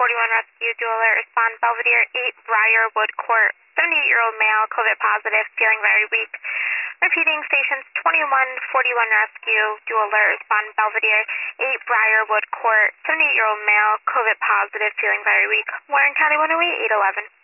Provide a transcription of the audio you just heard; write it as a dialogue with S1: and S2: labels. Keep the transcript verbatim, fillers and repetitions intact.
S1: forty-one Rescue, dual alert, respond Belvedere, eight Briarwood Court, seventy-eight-year-old male, COVID positive, feeling very weak. Repeating, stations twenty-one forty-one Rescue, dual alert, respond Belvedere, eight Briarwood Court, seventy-eight-year-old male, COVID positive, feeling very weak. Warren County one oh eight, eight eleven.